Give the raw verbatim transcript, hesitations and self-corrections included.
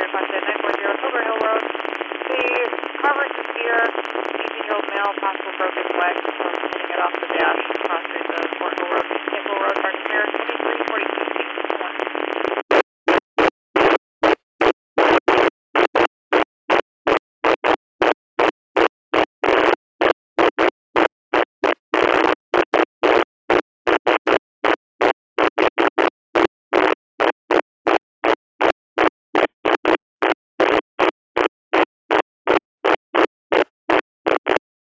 requested nine four zero Silver Hill Road. The car versus Speeder, eighteen-year-old male, possible broken leg, so hitting it off the dash.